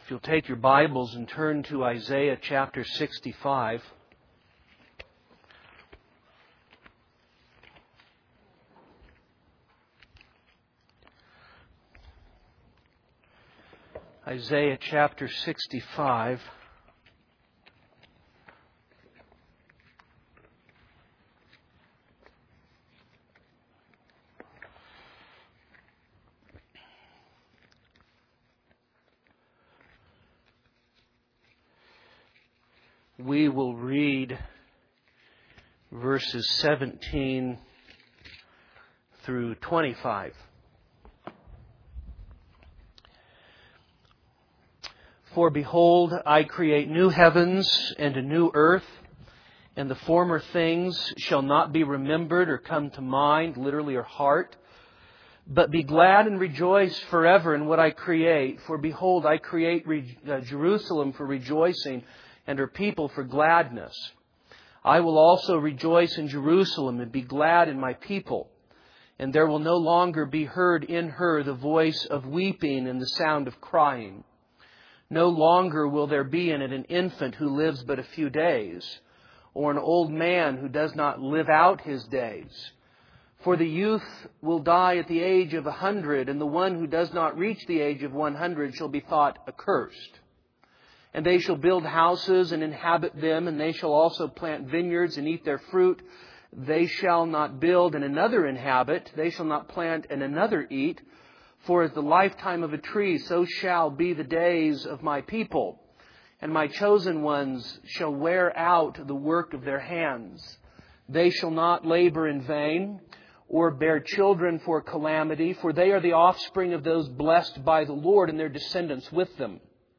If you'll take your Bibles and turn to Isaiah chapter 65. Isaiah chapter 65. We will read verses 17 through 25. For behold, I create new heavens and a new earth, and the former things shall not be remembered or come to mind, literally, or heart. But be glad and rejoice forever in what I create. For behold, I create Jerusalem for rejoicing, and her people for gladness. I will also rejoice in Jerusalem and be glad in my people. And there will no longer be heard in her the voice of weeping and the sound of crying. No longer will there be in it an infant who lives but a few days, or an old man who does not live out his days. For the youth will die at the age of 100, and the one who does not reach the age of 100 shall be thought accursed. And they shall build houses and inhabit them, and they shall also plant vineyards and eat their fruit. They shall not build and another inhabit. They shall not plant and another eat. For as the lifetime of a tree, so shall be the days of my people. And my chosen ones shall wear out the work of their hands. They shall not labor in vain, or bear children for calamity. For they are the offspring of those blessed by the Lord, and their descendants with them.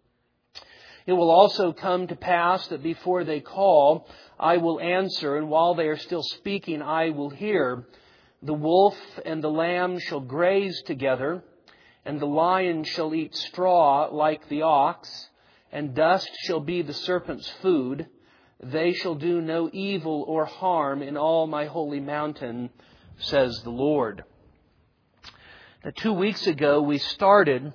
It will also come to pass that before they call, I will answer, and while they are still speaking, I will hear. The wolf and the lamb shall graze together, and the lion shall eat straw like the ox, and dust shall be the serpent's food. They shall do no evil or harm in all my holy mountain, says the Lord. Now, 2 weeks ago, we started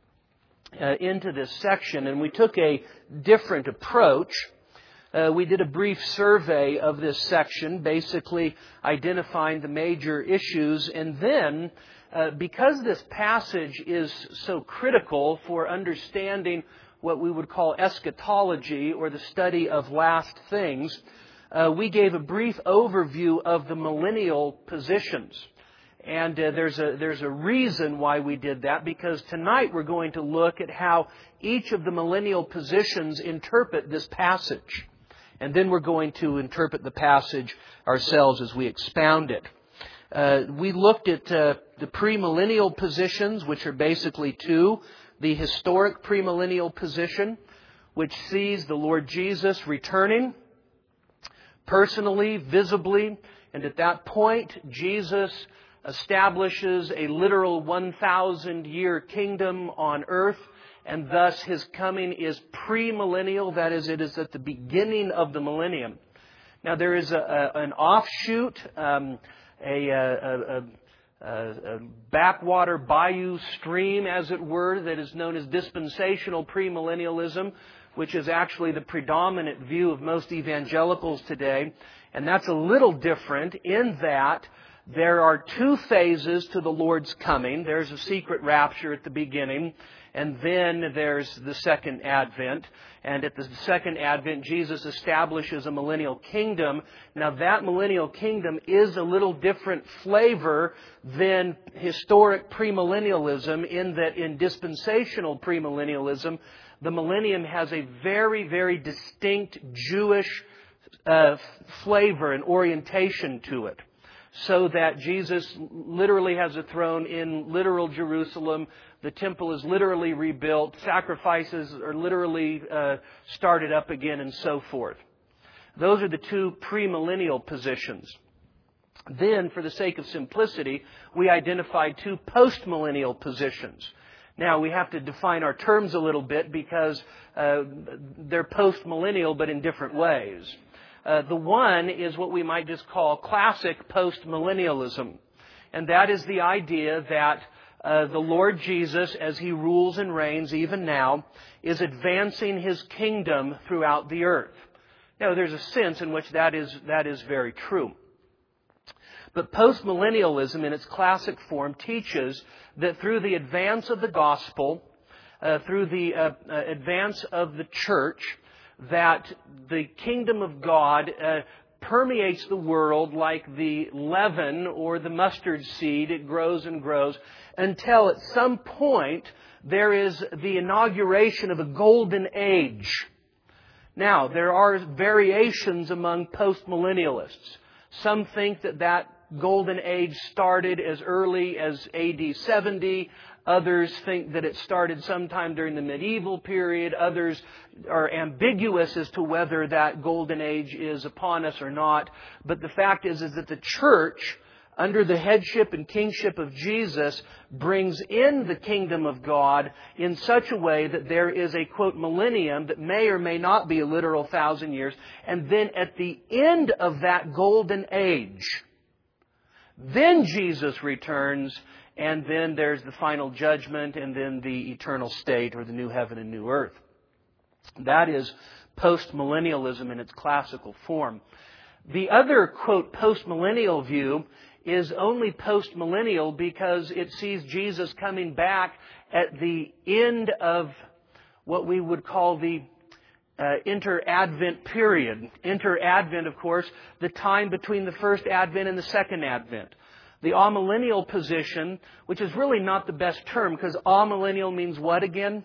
into this section, and we took a different approach. We did a brief survey of this section, basically identifying the major issues, and then because this passage is so critical for understanding what we would call eschatology, or the study of last things, we gave a brief overview of the millennial positions. And there's a reason why we did that, because tonight we're going to look at how each of the millennial positions interpret this passage. And then we're going to interpret the passage ourselves as we expound it. We looked at the premillennial positions, which are basically two. The historic premillennial position, which sees the Lord Jesus returning personally, visibly, and at that point, Jesus establishes a literal 1,000-year kingdom on earth, and thus His coming is premillennial. That is, it is at the beginning of the millennium. Now, there is an offshoot, a backwater bayou stream, as it were, that is known as dispensational premillennialism, which is actually the predominant view of most evangelicals today. And that's a little different in that there are two phases to the Lord's coming. There's a secret rapture at the beginning, and then there's the second advent. And at the second advent, Jesus establishes a millennial kingdom. Now, that millennial kingdom is a little different flavor than historic premillennialism, in that in dispensational premillennialism, the millennium has a very, very distinct Jewish flavor and orientation to it. So that Jesus literally has a throne in literal Jerusalem. The temple is literally rebuilt. Sacrifices are literally started up again, and so forth. Those are the two premillennial positions. Then, for the sake of simplicity, we identified two postmillennial positions. Now, we have to define our terms a little bit, because they're postmillennial but in different ways. The one is what we might just call classic postmillennialism. And that is the idea that the Lord Jesus, as He rules and reigns even now, is advancing His kingdom throughout the earth. Now, there's a sense in which that is very true. But postmillennialism in its classic form teaches that through the advance of the gospel, through the advance of the church, that the kingdom of God permeates the world like the leaven or the mustard seed. It grows and grows until at some point there is the inauguration of a golden age. Now, there are variations among postmillennialists. Some think that golden age started as early as AD 70. Others think that it started sometime during the medieval period. Others are ambiguous as to whether that golden age is upon us or not. But the fact is that the church, under the headship and kingship of Jesus, brings in the kingdom of God in such a way that there is a, quote, millennium that may or may not be a literal 1,000 years. And then at the end of that golden age, then Jesus returns, and then there's the final judgment, and then the eternal state, or the new heaven and new earth. That is postmillennialism in its classical form. The other, quote, postmillennial view is only postmillennial because it sees Jesus coming back at the end of what we would call the inter-Advent period. Inter-Advent, of course, the time between the first Advent and the second Advent. The amillennial position, which is really not the best term, because amillennial means what again?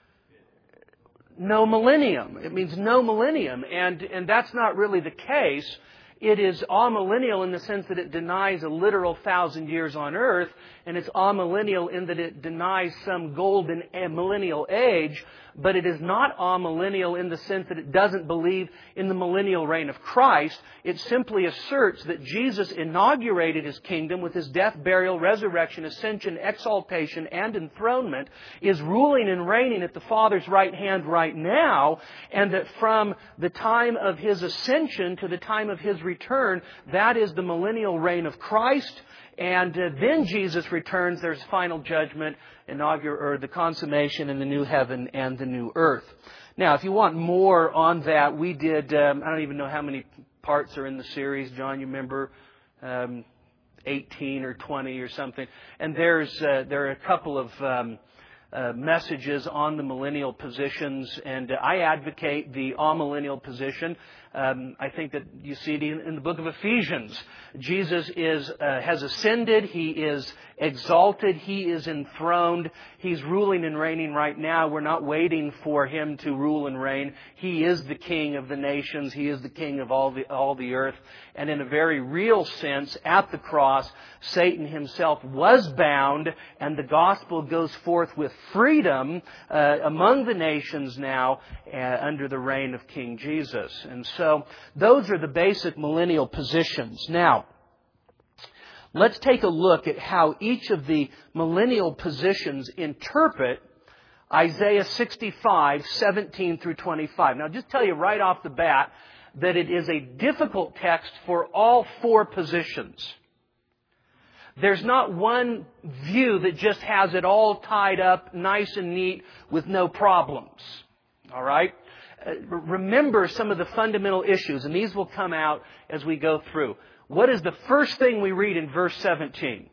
No millennium. It means no millennium. And that's not really the case. It is amillennial in the sense that it denies a literal 1,000 years on earth, and it's amillennial in that it denies some golden millennial age, but it is not amillennial in the sense that it doesn't believe in the millennial reign of Christ. It simply asserts that Jesus inaugurated His kingdom with His death, burial, resurrection, ascension, exaltation, and enthronement, is ruling and reigning at the Father's right hand right now, and that from the time of His ascension to the time of His return, that is the millennial reign of Christ. And then Jesus returns, there's final judgment, or the consummation in the new heaven and the new earth. Now, if you want more on that, we did, I don't even know how many parts are in the series. John, you remember 18 or 20 or something. And there are a couple of messages on the millennial positions, and I advocate the amillennial position. I think that you see it in the book of Ephesians. Jesus has ascended. He is exalted. He is enthroned. He's ruling and reigning right now. We're not waiting for Him to rule and reign. He is the King of the nations. He is the King of all the earth. And in a very real sense, at the cross, Satan himself was bound, and the gospel goes forth with freedom among the nations now under the reign of King Jesus. And so those are the basic millennial positions. Now, let's take a look at how each of the millennial positions interpret Isaiah 65, 17 through 25. Now, I'll just tell you right off the bat that it is a difficult text for all four positions. There's not one view that just has it all tied up nice and neat with no problems. All right? Remember some of the fundamental issues, and these will come out as we go through. What is the first thing we read in verse 17?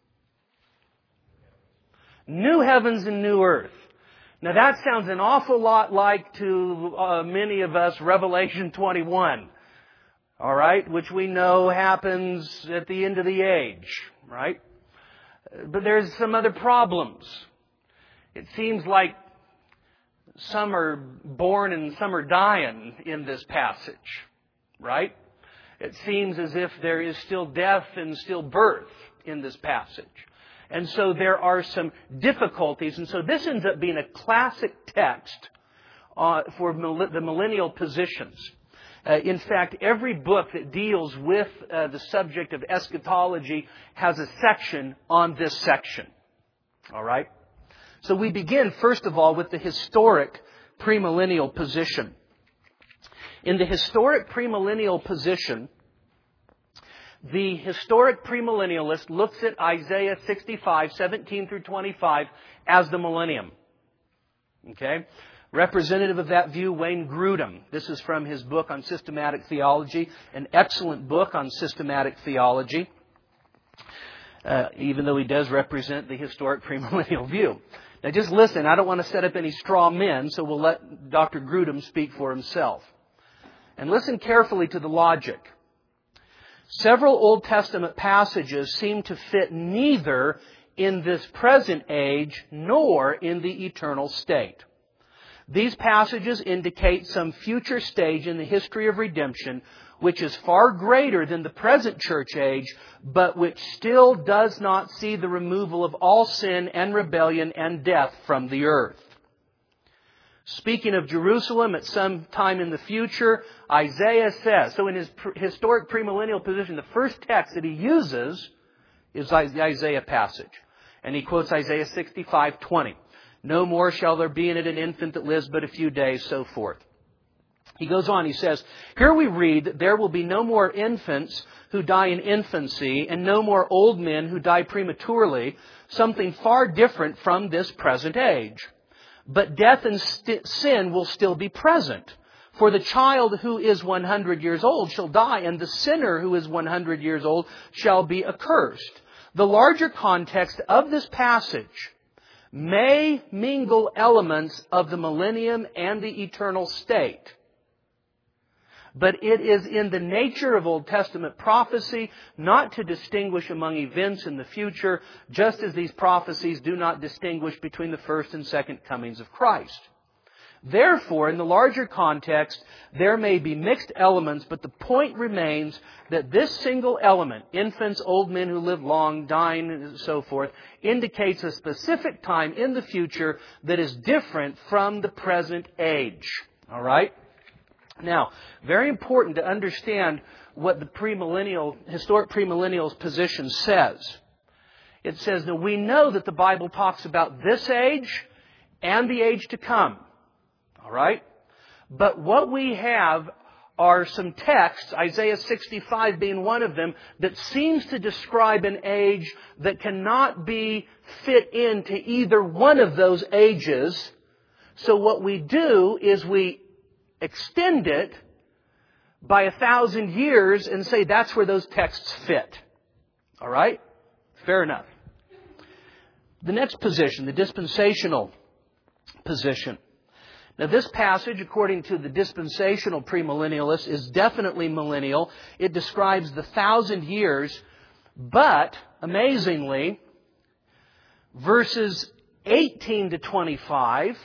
New heavens and new earth. Now that sounds an awful lot like to many of us Revelation 21. All right? Which we know happens at the end of the age. Right? But there's some other problems. It seems like some are born and some are dying in this passage. Right? It seems as if there is still death and still birth in this passage. And so there are some difficulties. And so this ends up being a classic text for the millennial positions. In fact, every book that deals with the subject of eschatology has a section on this section. All right? So we begin, first of all, with the historic premillennial position. In the historic premillennial position, The historic premillennialist looks at Isaiah 65, 17 through 25 as the millennium. Okay? Representative of that view, Wayne Grudem. This is from his book on systematic theology, an excellent book on systematic theology, even though he does represent the historic premillennial view. Now just listen, I don't want to set up any straw men, so we'll let Dr. Grudem speak for himself. And listen carefully to the logic. Several Old Testament passages seem to fit neither in this present age nor in the eternal state. These passages indicate some future stage in the history of redemption which is far greater than the present church age, but which still does not see the removal of all sin and rebellion and death from the earth. Speaking of Jerusalem at some time in the future, Isaiah says, so in his historic premillennial position, the first text that he uses is the Isaiah passage. And he quotes Isaiah 65:20. No more shall there be in it an infant that lives but a few days, so forth. He goes on, he says, here we read that there will be no more infants who die in infancy and no more old men who die prematurely, something far different from this present age. But death and sin will still be present. For the child who is 100 years old shall die, and the sinner who is 100 years old shall be accursed. The larger context of this passage may mingle elements of the millennium and the eternal state. But it is in the nature of Old Testament prophecy not to distinguish among events in the future, just as these prophecies do not distinguish between the first and second comings of Christ. Therefore, in the larger context, there may be mixed elements, but the point remains that this single element, infants, old men who live long, dying, and so forth, indicates a specific time in the future that is different from the present age. All right? Now, very important to understand what the historic premillennial's position says. It says that we know that the Bible talks about this age and the age to come. All right? But what we have are some texts, Isaiah 65 being one of them, that seems to describe an age that cannot be fit into either one of those ages. So what we do is we extend it by 1,000 years and say that's where those texts fit. All right? Fair enough. The next position, the dispensational position. Now this passage, according to the dispensational premillennialist, is definitely millennial. It describes the 1,000 years, but, amazingly, verses 18 to 25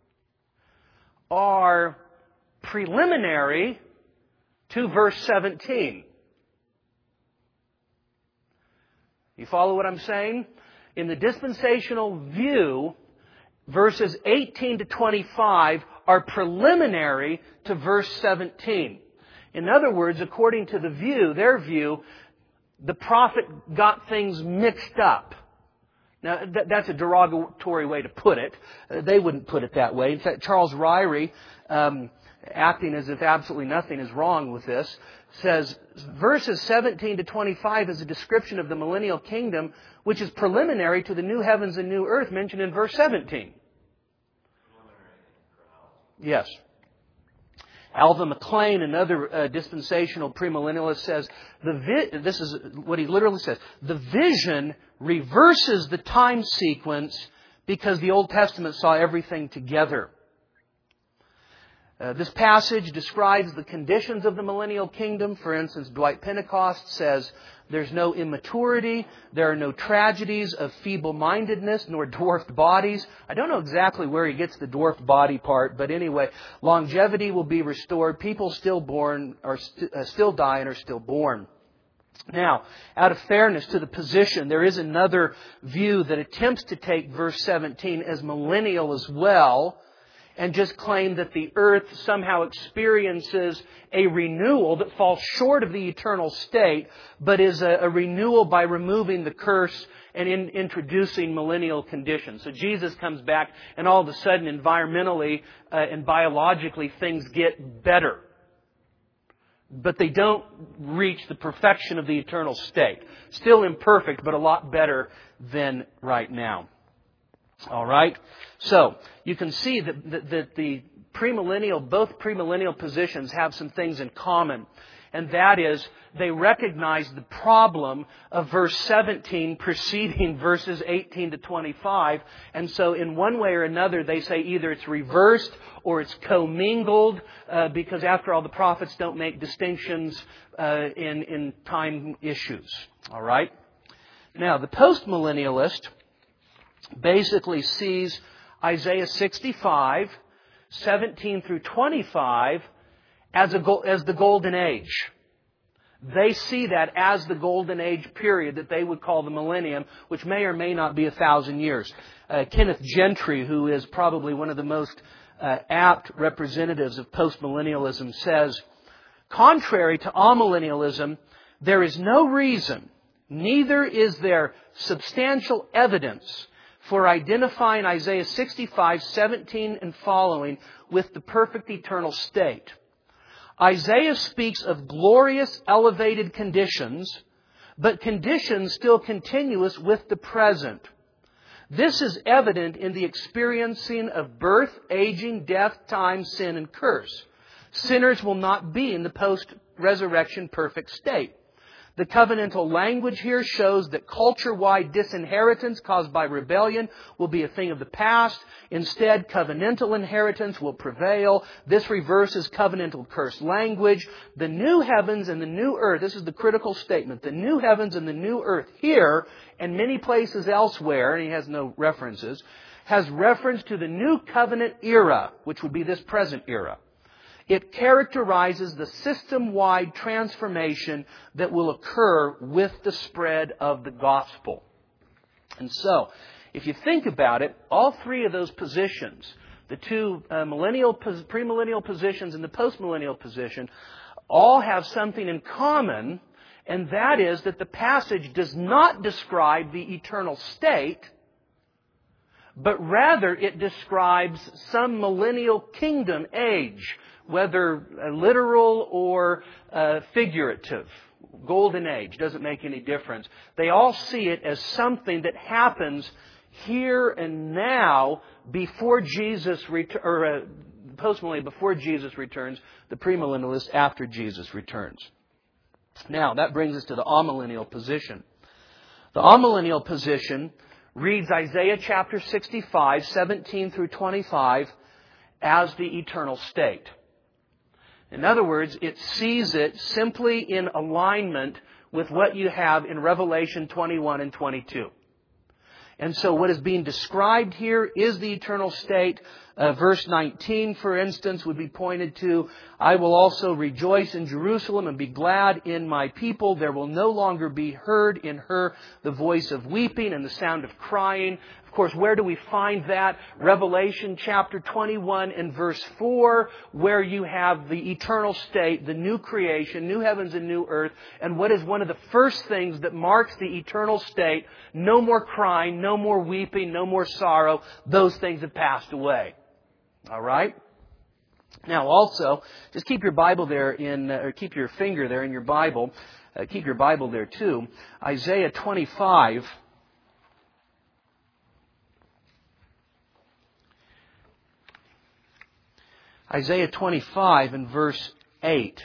are preliminary to verse 17. You follow what I'm saying? In the dispensational view, verses 18 to 25 are preliminary to verse 17. In other words, according to their view, the prophet got things mixed up. Now, that's a derogatory way to put it. They wouldn't put it that way. In fact, Charles Ryrie, acting as if absolutely nothing is wrong with this, says verses 17 to 25 is a description of the millennial kingdom, which is preliminary to the new heavens and new earth mentioned in verse 17. Yes. Alva McLean, another dispensational premillennialist, says, this is what he literally says, the vision reverses the time sequence because the Old Testament saw everything together. This passage describes the conditions of the millennial kingdom. For instance, Dwight Pentecost says there's no immaturity, there are no tragedies of feeble-mindedness, nor dwarfed bodies. I don't know exactly where he gets the dwarfed body part, but anyway, longevity will be restored. People still born are still die and are still born. Now, out of fairness to the position, there is another view that attempts to take verse 17 as millennial as well, and just claim that the earth somehow experiences a renewal that falls short of the eternal state, but is a renewal by removing the curse and introducing millennial conditions. So Jesus comes back and all of a sudden environmentally and biologically things get better. but they don't reach the perfection of the eternal state. Still imperfect, but a lot better than right now. All right? So, you can see that the both premillennial positions have some things in common. And that is, they recognize the problem of verse 17 preceding verses 18 to 25. And so in one way or another, they say either it's reversed or it's commingled, because after all, the prophets don't make distinctions in time issues. All right? Now, the postmillennialist basically sees Isaiah 65, 17 through 25, as the golden age. They see that as the golden age period that they would call the millennium, which may or may not be 1,000 years. Kenneth Gentry, who is probably one of the most apt representatives of postmillennialism, says, contrary to amillennialism, there is no reason, neither is there substantial evidence for identifying Isaiah 65, 17 and following with the perfect eternal state. Isaiah speaks of glorious, elevated conditions, but conditions still continuous with the present. This is evident in the experiencing of birth, aging, death, time, sin, and curse. Sinners will not be in the post-resurrection perfect state. The covenantal language here shows that culture-wide disinheritance caused by rebellion will be a thing of the past. Instead, covenantal inheritance will prevail. This reverses covenantal curse language. The new heavens and the new earth, this is the critical statement, the new heavens and the new earth here and many places elsewhere, and he has no references, has reference to the new covenant era, which would be this present era. It characterizes the system-wide transformation that will occur with the spread of the gospel. And so, if you think about it, all three of those positions, the two premillennial positions and the postmillennial position, all have something in common, and that is that the passage does not describe the eternal state, but rather it describes some millennial kingdom age, whether literal or figurative. Golden age, doesn't make any difference. They all see it as something that happens here and now before Jesus postmillennial before Jesus returns, the premillennialist after Jesus returns. Now, that brings us to the amillennial position. The amillennial position reads Isaiah chapter 65, 17 through 25 as the eternal state. In other words, it sees it simply in alignment with what you have in Revelation 21 and 22. And so what is being described here is the eternal state. Verse 19, for instance, would be pointed to, I will also rejoice in Jerusalem and be glad in my people. There will no longer be heard in her the voice of weeping and the sound of crying. Of course, where do we find that? Revelation chapter 21 and verse 4, where you have the eternal state, the new creation, new heavens and new earth. And what is one of the first things that marks the eternal state? No more crying, no more weeping, no more sorrow. Those things have passed away. All right? Now also, just keep your Bible there or keep your finger there in your Bible. Keep your Bible there too. Isaiah 25. Isaiah 25 and verse 8.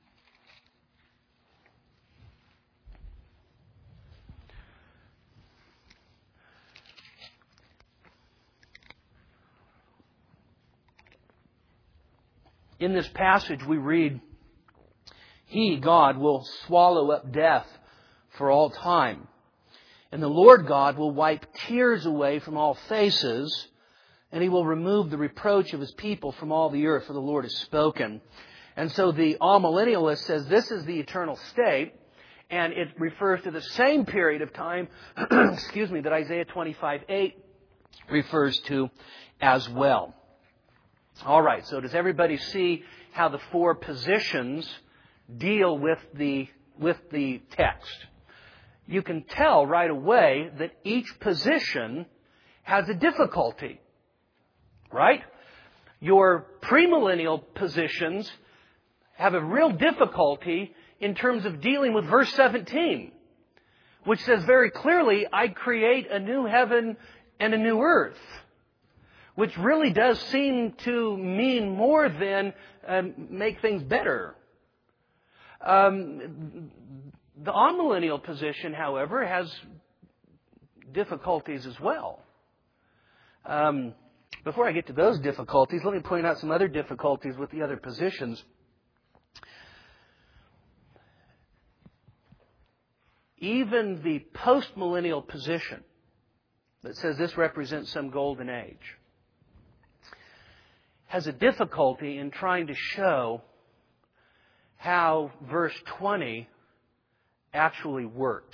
In this passage we read, He, God, will swallow up death for all time. And the Lord God will wipe tears away from all faces, and He will remove the reproach of His people from all the earth, for the Lord has spoken. And so the amillennialist says this is the eternal state, and it refers to the same period of time, that Isaiah 25:8 refers to as well. All right, so does everybody see how the four positions deal with the text? You can tell right away that each position has a difficulty. Right? Your premillennial positions have a real difficulty in terms of dealing with verse 17, which says very clearly, I create a new heaven and a new earth, which really does seem to mean more than make things better. The amillennial position, however, has difficulties as well. Before I get to those difficulties, let me point out some other difficulties with the other positions. Even the postmillennial position that says this represents some golden age has a difficulty in trying to show how verse 20 actually works.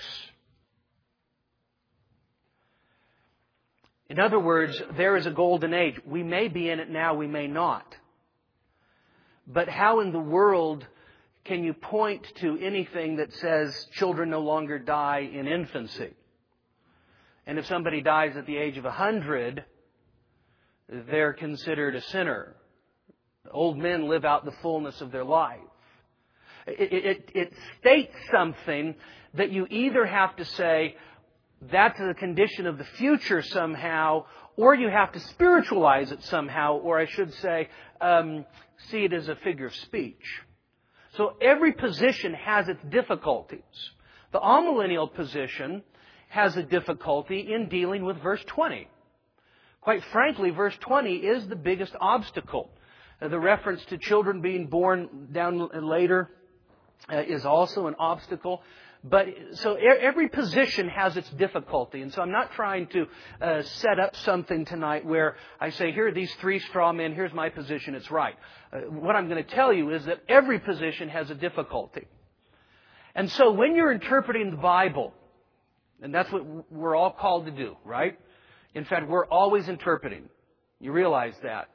In other words, there is a golden age. We may be in it now, we may not. But how in the world can you point to anything that says children no longer die in infancy? And if somebody dies at the age of 100, they're considered a sinner. Old men live out the fullness of their life. It states something that you either have to say, that's the condition of the future somehow, or you have to spiritualize it somehow, or I should say, see it as a figure of speech. So every position has its difficulties. The amillennial position has a difficulty in dealing with verse 20. Quite frankly, verse 20 is the biggest obstacle. The reference to children being born down later is also an obstacle. But so every position has its difficulty. And so I'm not trying to set up something tonight where I say, here are these three straw men, here's my position, it's right. What I'm going to tell you is that every position has a difficulty. And so when you're interpreting the Bible, and that's what we're all called to do, right? In fact, we're always interpreting. You realize that.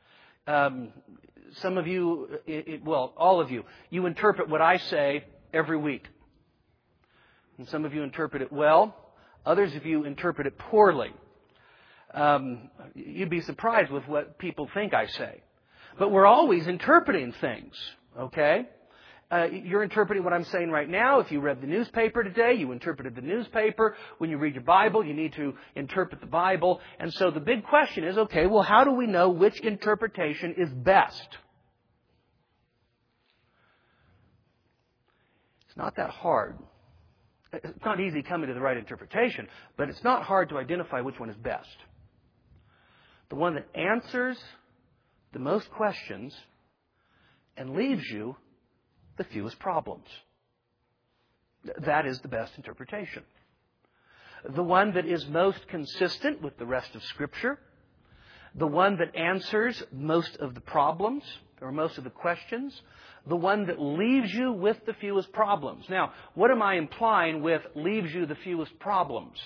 Some of you, all of you, you interpret what I say every week. And some of you interpret it well. Others of you interpret it poorly. You'd be surprised with what people think I say. But we're always interpreting things, okay? You're interpreting what I'm saying right now. If you read the newspaper today, you interpreted the newspaper. When you read your Bible, you need to interpret the Bible. And so the big question is, okay, well, how do we know which interpretation is best? It's not that hard. It's not easy coming to the right interpretation, but it's not hard to identify which one is best. The one that answers the most questions and leaves you the fewest problems. That is the best interpretation. The one that is most consistent with the rest of Scripture. The one that answers most of the problems or most of the questions. The one that leaves you with the fewest problems. Now, what am I implying with leaves you the fewest problems?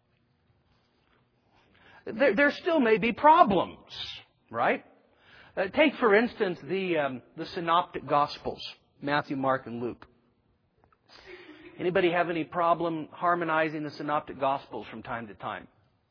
There still may be problems, right? Take, for instance, the Synoptic Gospels, Matthew, Mark, and Luke. Anybody have any problem harmonizing the Synoptic Gospels from time to time?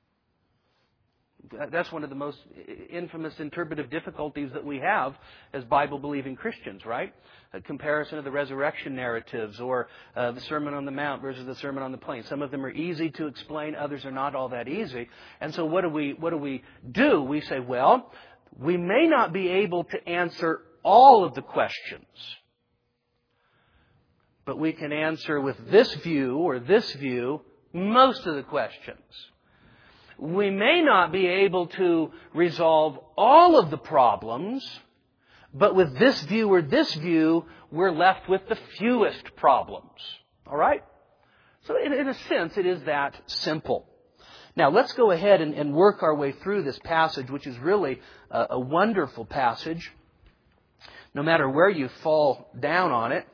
That's one of the most infamous interpretive difficulties that we have as Bible-believing Christians, right? A comparison of the resurrection narratives or the Sermon on the Mount versus the Sermon on the Plain. Some of them are easy to explain, others are not all that easy. And so what do we do? We say, well, we may not be able to answer all of the questions, but we can answer with this view or this view most of the questions. We may not be able to resolve all of the problems, but with this view or this view, we're left with the fewest problems. All right? So in a sense, it is that simple. Now, let's go ahead and work our way through this passage, which is really a wonderful passage. No matter where you fall down on it,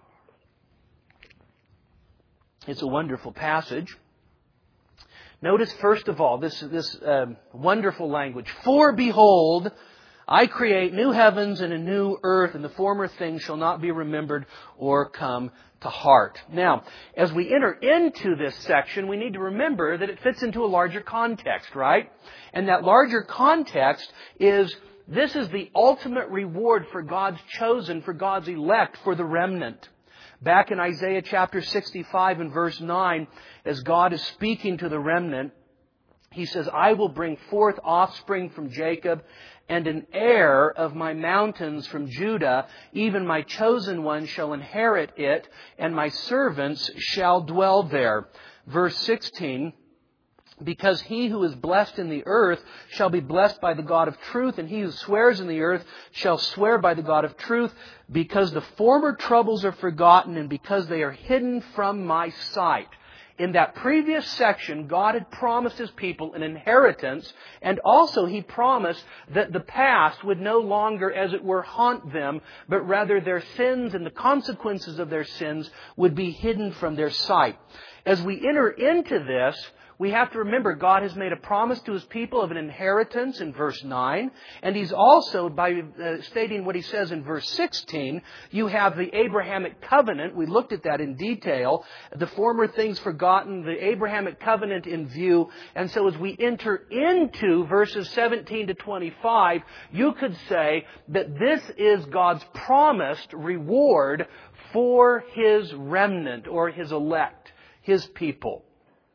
it's a wonderful passage. Notice, first of all, this wonderful language. For behold, I create new heavens and a new earth, and the former things shall not be remembered or come to heart. Now, as we enter into this section, we need to remember that it fits into a larger context, right? And that larger context is This is the ultimate reward for God's chosen, for God's elect, for the remnant. Back in Isaiah chapter 65 and verse 9, as God is speaking to the remnant, He says, I will bring forth offspring from Jacob and an heir of my mountains from Judah. Even my chosen one shall inherit it, and my servants shall dwell there. Verse 16, because he who is blessed in the earth shall be blessed by the God of truth, and he who swears in the earth shall swear by the God of truth, because the former troubles are forgotten and because they are hidden from my sight. In that previous section, God had promised His people an inheritance, and also He promised that the past would no longer, as it were, haunt them, but rather their sins and the consequences of their sins would be hidden from their sight. As we enter into this, we have to remember God has made a promise to His people of an inheritance in verse 9. And He's also, by stating what He says in verse 16, you have the Abrahamic covenant. We looked at that in detail. The former things forgotten, the Abrahamic covenant in view. And so as we enter into verses 17 to 25, you could say that this is God's promised reward for His remnant or His elect, His people.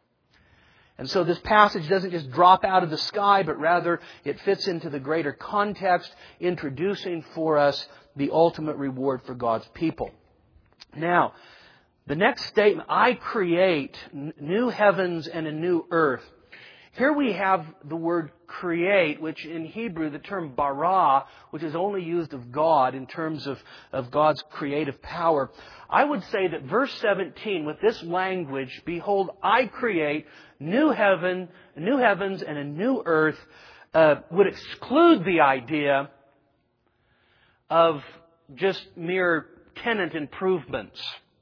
And so this passage doesn't just drop out of the sky, but rather it fits into the greater context, introducing for us the ultimate reward for God's people. Now, the next statement, I create new heavens and a new earth. Here we have the word create, which in Hebrew, the term bara, which is only used of God in terms of God's creative power. I would say that verse 17, with this language, behold, I create new heavens and a new earth, would exclude the idea of just mere tenant improvements.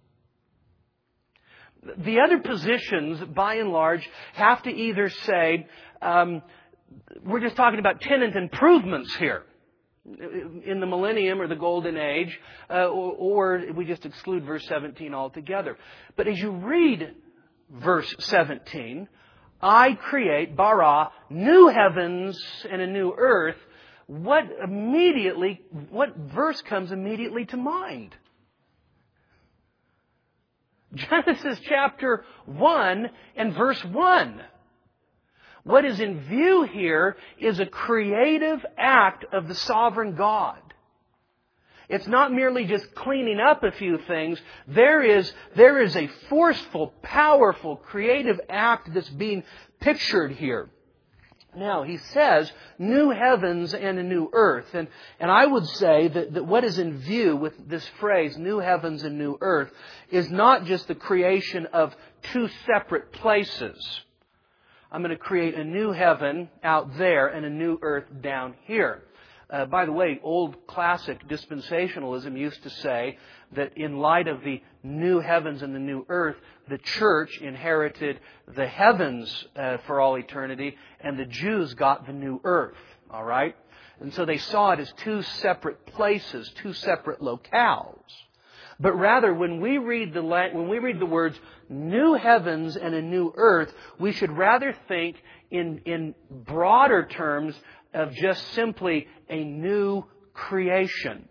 The other positions, by and large, have to either say, we're just talking about tenant improvements here in the millennium or the golden age, or we just exclude verse 17 altogether. But as you read verse 17, I create, bara, new heavens and a new earth, what verse comes immediately to mind? Genesis chapter 1 and verse 1. What is in view here is a creative act of the sovereign God. It's not merely just cleaning up a few things. There is a forceful, powerful, creative act that's being pictured here. Now, he says, new heavens and a new earth. And I would say that what is in view with this phrase, new heavens and new earth, is not just the creation of two separate places. I'm going to create a new heaven out there and a new earth down here. By the way, old classic dispensationalism used to say that in light of the new heavens and the new earth, the church inherited the heavens for all eternity, and the Jews got the new earth. All right? And so they saw it as two separate places, two separate locales. But rather, when we read the words new heavens and a new earth, we should rather think in broader terms of just simply a new creation.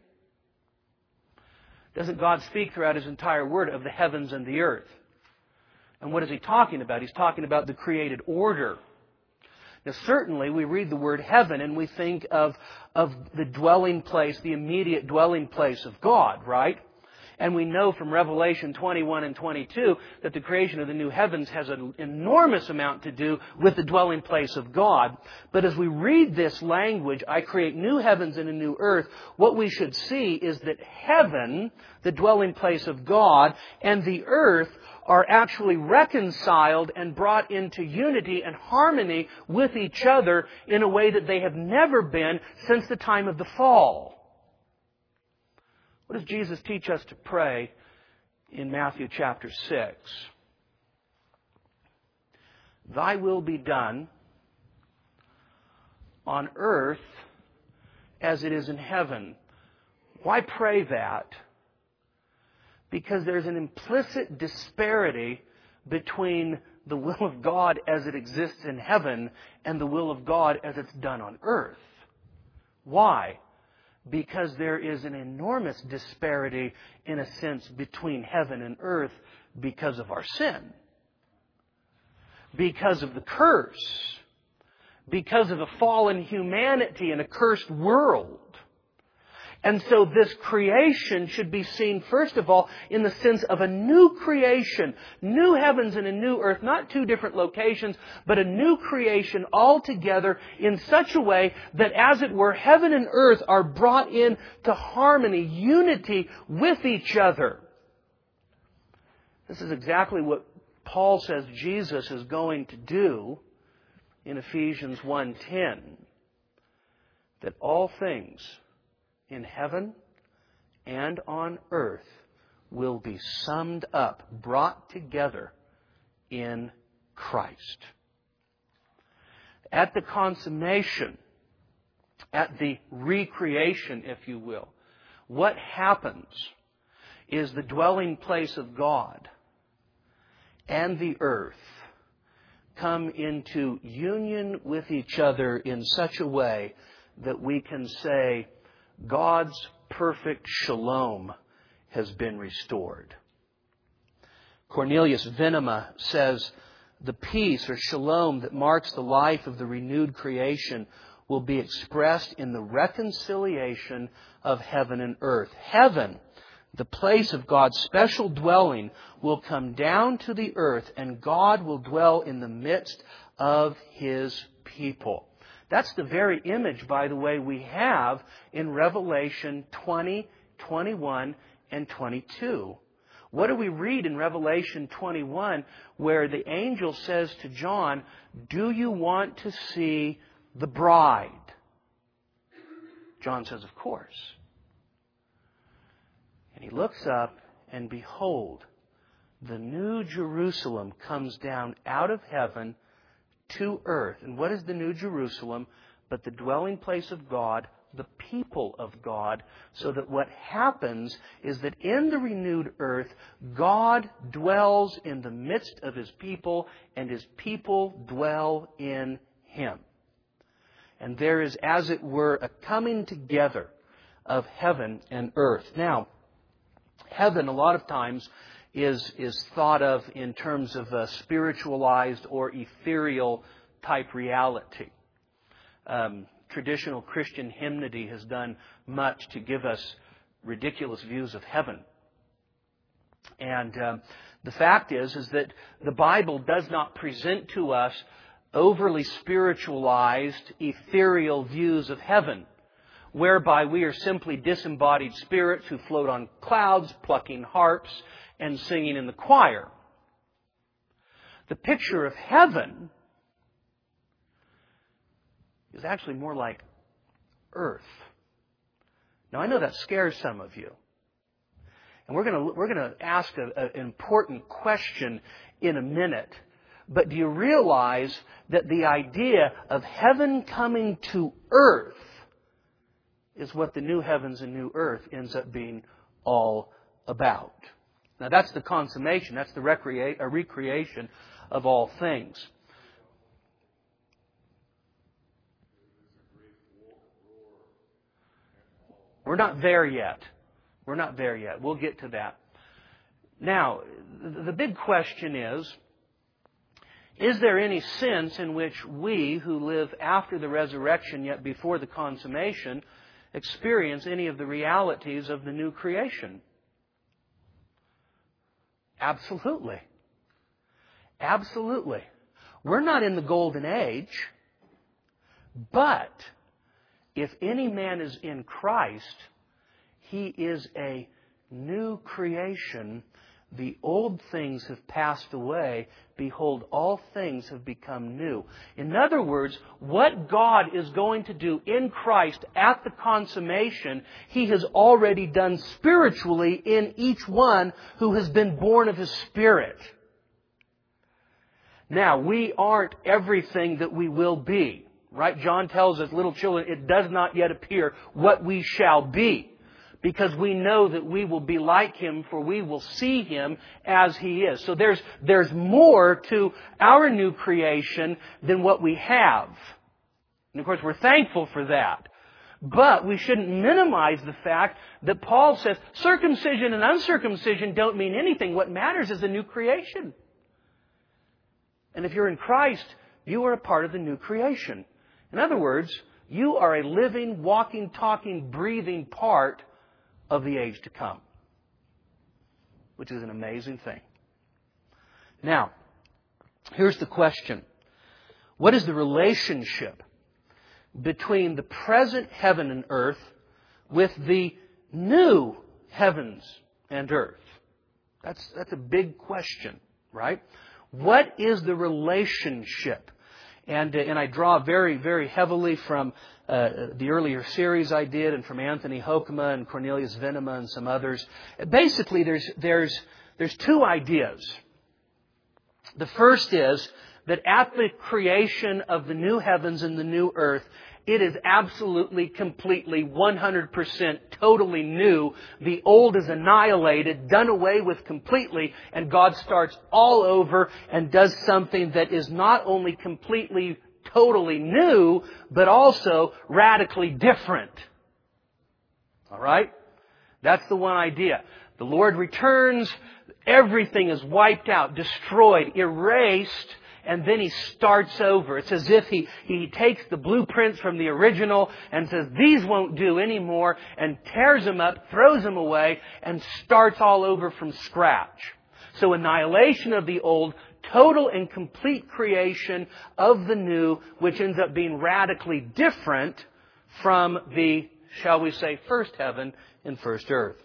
Doesn't God speak throughout His entire Word of the heavens and the earth? And what is He talking about? He's talking about the created order. Now, certainly, we read the word heaven and we think of the dwelling place, the immediate dwelling place of God, right? And we know from Revelation 21 and 22 that the creation of the new heavens has an enormous amount to do with the dwelling place of God. But as we read this language, I create new heavens and a new earth, what we should see is that heaven, the dwelling place of God, and the earth are actually reconciled and brought into unity and harmony with each other in a way that they have never been since the time of the fall. What does Jesus teach us to pray in Matthew chapter 6? Thy will be done on earth as it is in heaven. Why pray that? Because there's an implicit disparity between the will of God as it exists in heaven and the will of God as it's done on earth. Why? Because there is an enormous disparity, in a sense, between heaven and earth because of our sin. Because of the curse. Because of a fallen humanity and a cursed world. And so this creation should be seen, first of all, in the sense of a new creation. New heavens and a new earth. Not two different locations, but a new creation altogether in such a way that, as it were, heaven and earth are brought into harmony, unity with each other. This is exactly what Paul says Jesus is going to do in Ephesians 1:10. That all things in heaven and on earth will be summed up, brought together in Christ. At the consummation, at the recreation, if you will, what happens is the dwelling place of God and the earth come into union with each other in such a way that we can say, God's perfect shalom has been restored. Cornelius Venema says, the peace or shalom that marks the life of the renewed creation will be expressed in the reconciliation of heaven and earth. Heaven, the place of God's special dwelling, will come down to the earth, and God will dwell in the midst of His people. That's the very image, by the way, we have in Revelation 20, 21, and 22. What do we read in Revelation 21 where the angel says to John, do you want to see the bride? John says, of course. And he looks up, and behold, the new Jerusalem comes down out of heaven to earth. And what is the new Jerusalem but the dwelling place of God, the people of God, so that what happens is that in the renewed earth, God dwells in the midst of His people, and His people dwell in Him. And there is, as it were, a coming together of heaven and earth. Now, heaven a lot of times is thought of in terms of a spiritualized or ethereal type reality. Traditional Christian hymnody has done much to give us ridiculous views of heaven. And the fact is that the Bible does not present to us overly spiritualized, ethereal views of heaven, whereby we are simply disembodied spirits who float on clouds, plucking harps, and singing in the choir. The picture of heaven is actually more like earth. Now, I know that scares some of you. And we're going to ask an important question in a minute. But do you realize that the idea of heaven coming to earth is what the new heavens and new earth ends up being all about? Now, that's the consummation. That's the recreation of all things. We're not there yet. We're not there yet. We'll get to that. Now, the big question is there any sense in which we who live after the resurrection yet before the consummation experience any of the realities of the new creation? Absolutely. Absolutely. We're not in the golden age, but if any man is in Christ, he is a new creation. The old things have passed away. Behold, all things have become new. In other words, what God is going to do in Christ at the consummation, He has already done spiritually in each one who has been born of His Spirit. Now, we aren't everything that we will be. Right? John tells us, little children, it does not yet appear what we shall be. Because we know that we will be like Him, for we will see Him as He is. So there's more to our new creation than what we have. And of course, we're thankful for that. But we shouldn't minimize the fact that Paul says circumcision and uncircumcision don't mean anything. What matters is the new creation. And if you're in Christ, you are a part of the new creation. In other words, you are a living, walking, talking, breathing part of the age to come. Which is an amazing thing. Now, here's the question. What is the relationship between the present heaven and earth with the new heavens and earth? That's a big question, right? What is the relationship? And I draw very, very heavily from the earlier series I did, and from Anthony Hoekema and Cornelius Venema and some others. Basically, there's two ideas. The first is that at the creation of the new heavens and the new earth, it is absolutely, completely, 100% totally new. The old is annihilated, done away with completely, and God starts all over and does something that is not only completely, totally new, but also radically different. All right? That's the one idea. The Lord returns, everything is wiped out, destroyed, erased, and then He starts over. It's as if He takes the blueprints from the original and says, these won't do anymore, and tears them up, throws them away, and starts all over from scratch. So annihilation of the old, total and complete creation of the new, which ends up being radically different from the, shall we say, first heaven and first earth.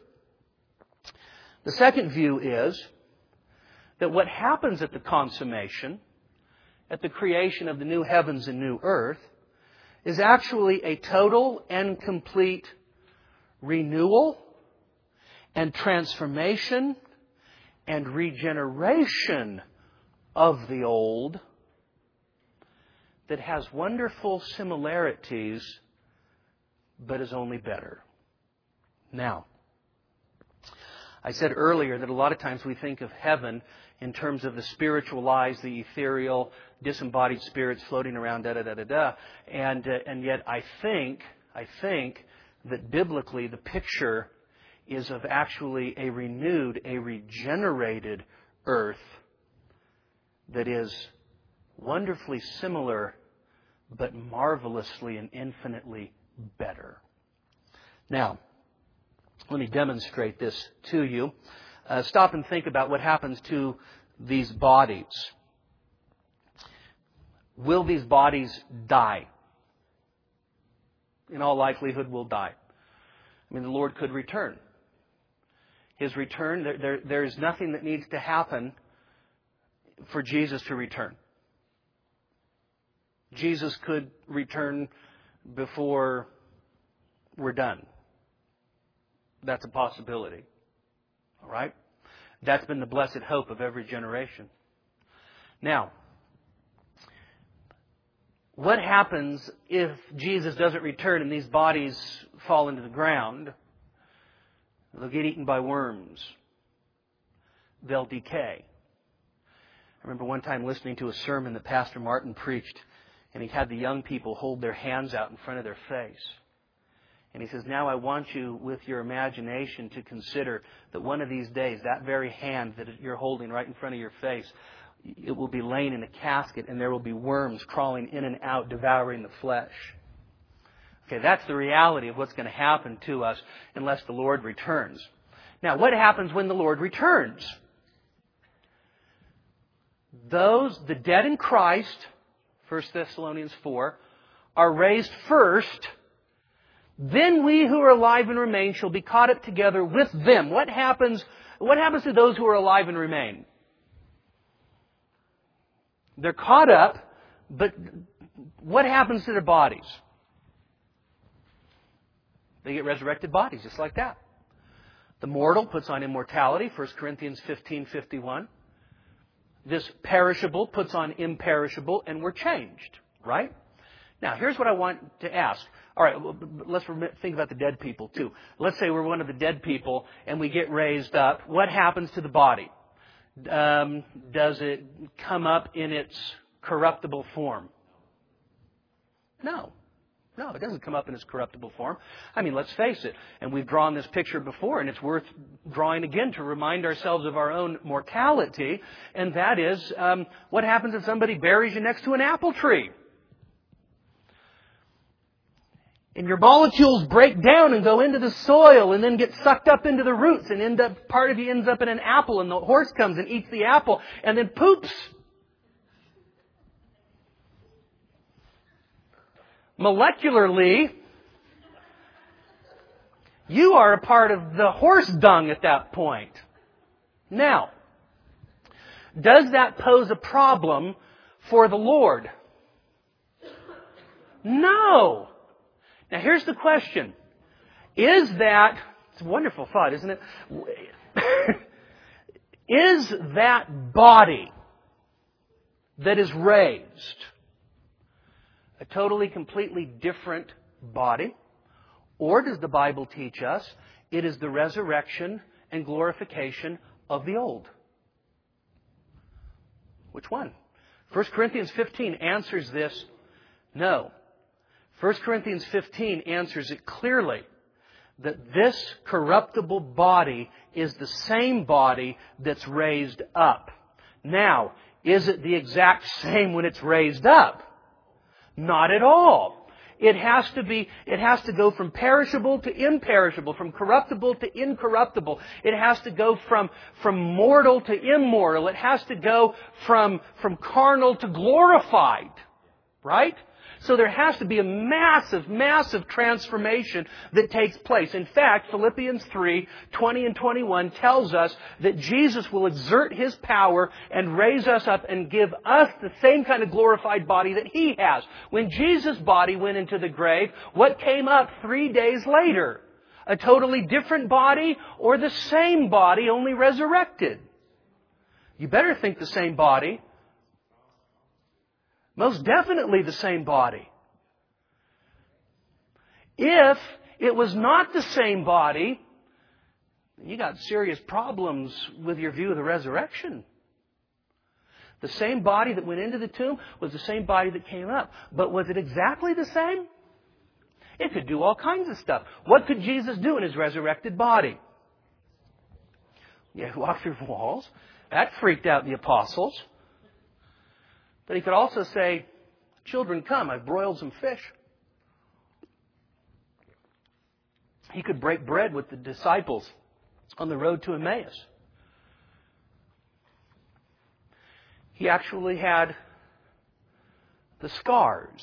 The second view is that what happens at the consummation, at the creation of the new heavens and new earth, is actually a total and complete renewal and transformation and regeneration of the old that has wonderful similarities but is only better. Now, I said earlier that a lot of times we think of heaven in terms of the spiritualized, the ethereal, disembodied spirits floating around, and yet I think that biblically the picture is of actually a renewed, a regenerated earth that is wonderfully similar, but marvelously and infinitely better. Now, let me demonstrate this to you. Stop and think about what happens to these bodies. Will these bodies die? In all likelihood, will die. I mean, the Lord could return. His return, there is nothing that needs to happen for Jesus to return. Jesus could return before we're done. That's a possibility. All right? That's been the blessed hope of every generation. Now, what happens if Jesus doesn't return and these bodies fall into the ground? They'll get eaten by worms. They'll decay. I remember one time listening to a sermon that Pastor Martin preached, and he had the young people hold their hands out in front of their face. And he says, now I want you, with your imagination, to consider that one of these days, that very hand that you're holding right in front of your face, it will be laying in a casket, and there will be worms crawling in and out, devouring the flesh. Okay, that's the reality of what's going to happen to us unless the Lord returns. Now, what happens when the Lord returns? The dead in Christ, 1 Thessalonians 4, are raised first. Then we who are alive and remain shall be caught up together with them. What happens to those who are alive and remain? They're caught up, but what happens to their bodies? They get resurrected bodies, just like that. The mortal puts on immortality, 1 Corinthians 15:51. This perishable puts on imperishable, and we're changed, right? Now, here's what I want to ask. All right, let's think about the dead people, too. Let's say we're one of the dead people, and we get raised up. What happens to the body? Does it come up in its corruptible form? No. No, it doesn't come up in its corruptible form. I mean, let's face it. And we've drawn this picture before, and it's worth drawing again to remind ourselves of our own mortality. And that is, what happens if somebody buries you next to an apple tree? And your molecules break down and go into the soil and then get sucked up into the roots and part of you ends up in an apple, and the horse comes and eats the apple and then poops. Molecularly, you are a part of the horse dung at that point. Now, does that pose a problem for the Lord? No. Now here's the question. Is that, it's a wonderful thought, isn't it? Is that body that is raised a totally, completely different body? Or does the Bible teach us it is the resurrection and glorification of the old? Which one? 1 Corinthians 15 answers this. No. 1 Corinthians 15 answers it clearly that this corruptible body is the same body that's raised up. Now, is it the exact same when it's raised up? Not at all. It has to go from perishable to imperishable, from corruptible to incorruptible. It has to go from mortal to immortal. It has to go from carnal to glorified. Right? So there has to be a massive, massive transformation that takes place. In fact, Philippians 3:20 and 21 tells us that Jesus will exert His power and raise us up and give us the same kind of glorified body that He has. When Jesus' body went into the grave, what came up 3 days later? A totally different body or the same body, only resurrected? You better think the same body. Most definitely the same body. If it was not the same body, you got serious problems with your view of the resurrection. The same body that went into the tomb was the same body that came up. But was it exactly the same? It could do all kinds of stuff. What could Jesus do in His resurrected body? Yeah, walk through walls. That freaked out the apostles. But He could also say, children, come, I've broiled some fish. He could break bread with the disciples on the road to Emmaus. He actually had the scars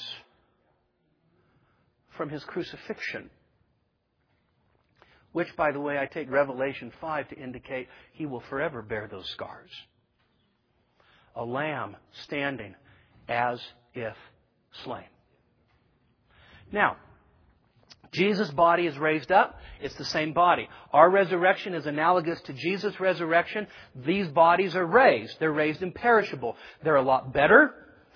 from His crucifixion, which, by the way, I take Revelation 5 to indicate He will forever bear those scars. A lamb standing as if slain. Now, Jesus' body is raised up. It's the same body. Our resurrection is analogous to Jesus' resurrection. These bodies are raised. They're raised imperishable. They're a lot better.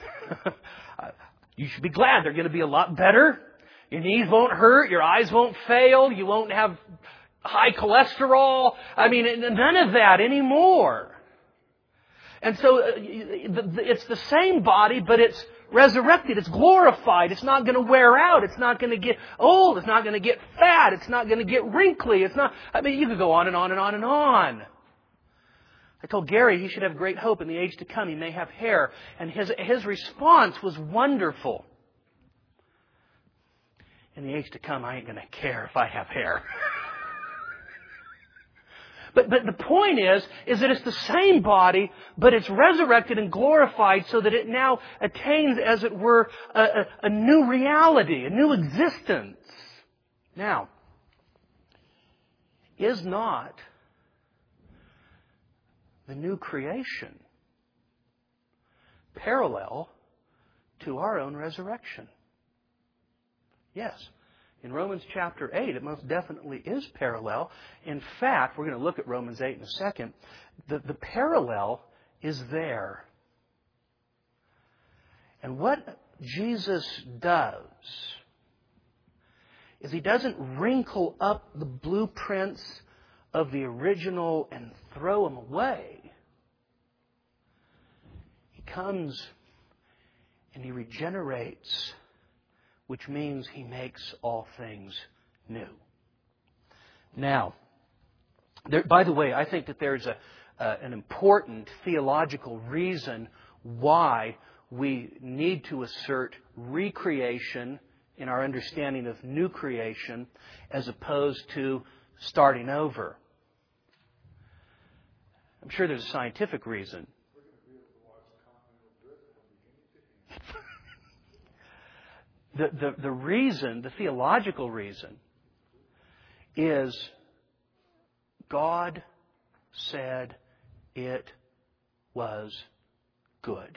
You should be glad they're going to be a lot better. Your knees won't hurt. Your eyes won't fail. You won't have high cholesterol. I mean, none of that anymore. And so it's the same body, but it's resurrected. It's glorified. It's not going to wear out. It's not going to get old. It's not going to get fat. It's not going to get wrinkly. It's not. I mean, you could go on and on and on and on. I told Gary he should have great hope in the age to come. He may have hair. And his response was wonderful. In the age to come, I ain't going to care if I have hair. But the point is that it's the same body, but it's resurrected and glorified so that it now attains, as it were, a new reality, a new existence. Now, is not the new creation parallel to our own resurrection? Yes. In Romans chapter 8, it most definitely is parallel. In fact, we're going to look at Romans 8 in a second. The parallel is there. And what Jesus does is He doesn't wrinkle up the blueprints of the original and throw them away. He comes and He regenerates which means He makes all things new. Now, by the way, I think that there's an important theological reason why we need to assert recreation in our understanding of new creation as opposed to starting over. I'm sure there's a scientific reason. The reason, the theological reason, is God said it was good.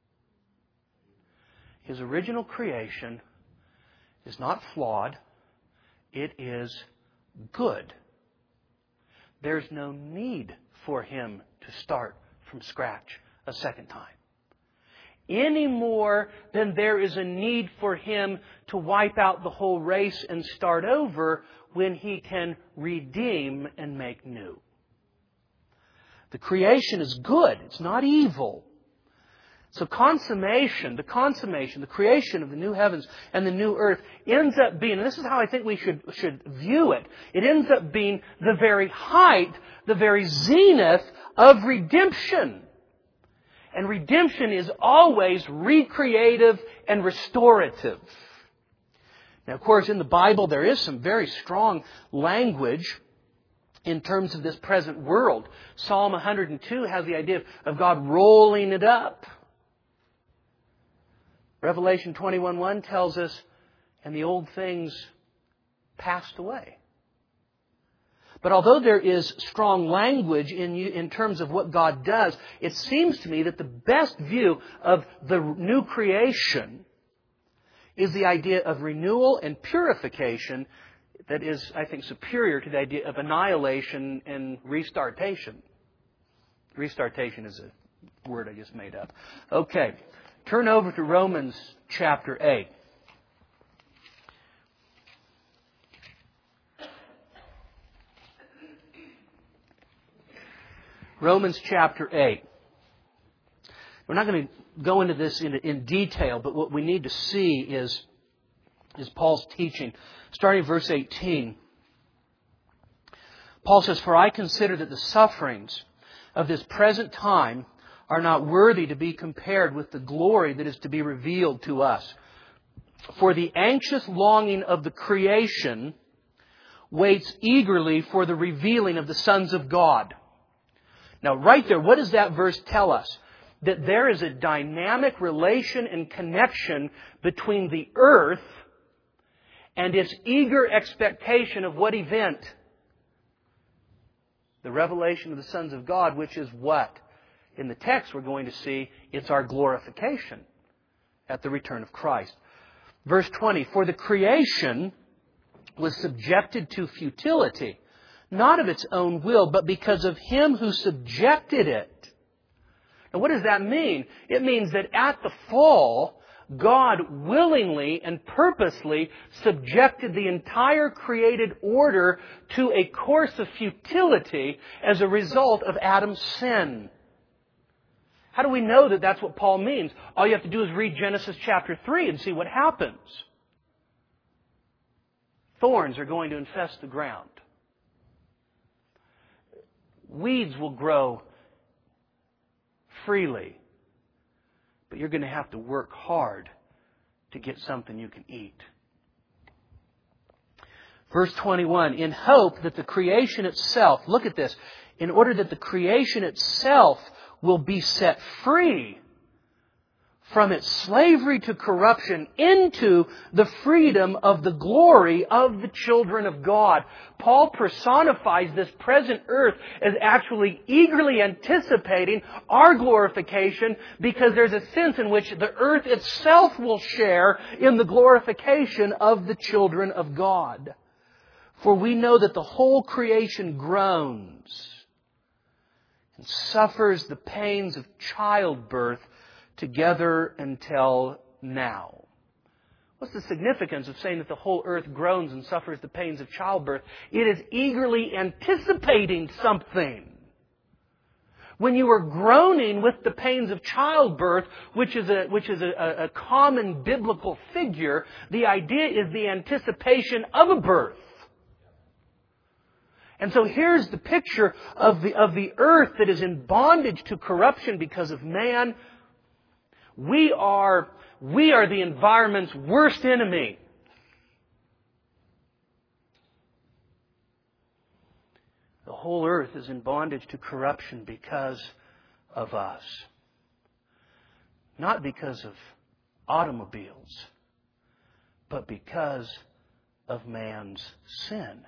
His original creation is not flawed. It is good. There's no need for Him to start from scratch a second time. Any more than there is a need for Him to wipe out the whole race and start over when He can redeem and make new. The creation is good. It's not evil. So the creation of the new heavens and the new earth ends up being, and this is how I think we should view it, it ends up being the very height, the very zenith of redemption. And redemption is always recreative and restorative. Now, of course, in the Bible there is some very strong language in terms of this present world. Psalm 102 has the idea of God rolling it up. Revelation 21:1 tells us, and the old things passed away. But although there is strong language in terms of what God does, it seems to me that the best view of the new creation is the idea of renewal and purification that is, I think, superior to the idea of annihilation and restartation. Restartation is a word I just made up. Okay, turn over to Romans chapter 8. Romans chapter 8. We're not going to go into this in detail, but what we need to see is Paul's teaching. Starting at verse 18. Paul says, "For I consider that the sufferings of this present time are not worthy to be compared with the glory that is to be revealed to us. For the anxious longing of the creation waits eagerly for the revealing of the sons of God." Now, right there, what does that verse tell us? That there is a dynamic relation and connection between the earth and its eager expectation of what event? The revelation of the sons of God, which is what? In the text we're going to see, it's our glorification at the return of Christ. Verse 20, "For the creation was subjected to futility, not of its own will, but because of Him who subjected it." Now, what does that mean? It means that at the fall, God willingly and purposely subjected the entire created order to a course of futility as a result of Adam's sin. How do we know that that's what Paul means? All you have to do is read Genesis chapter 3 and see what happens. Thorns are going to infest the ground. Weeds will grow freely, but you're going to have to work hard to get something you can eat. Verse 21, "In hope that the creation itself," look at this, "in order that the creation itself will be set free from its slavery to corruption into the freedom of the glory of the children of God." Paul personifies this present earth as actually eagerly anticipating our glorification, because there's a sense in which the earth itself will share in the glorification of the children of God. "For we know that the whole creation groans and suffers the pains of childbirth together until now." What's the significance of saying that the whole earth groans and suffers the pains of childbirth? It is eagerly anticipating something. When you were groaning with the pains of childbirth, which is a common biblical figure, the idea is the anticipation of a birth. And so here's the picture of the earth that is in bondage to corruption because of man. We are the environment's worst enemy. The whole earth is in bondage to corruption because of us. Not because of automobiles, but because of man's sin.